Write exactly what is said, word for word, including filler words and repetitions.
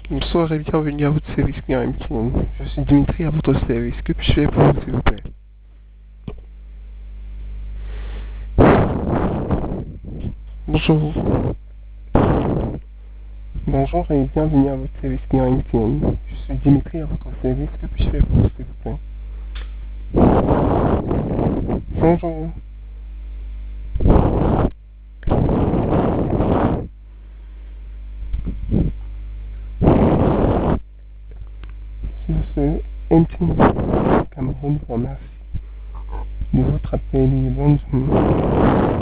Bonsoir et bienvenue à votre service client M T N. Je suis Dimitri à votre service. Que puis-je faire pour vous, s'il vous plaît? Bonjour. Bonjour et bienvenue à votre service client M T N. Je suis Dimitri à votre service. Que puis-je faire pour vous, s'il vous plaît? Bonjour. Sur ce, M T N Cameroun vous remercie de votre appel et bonne journée.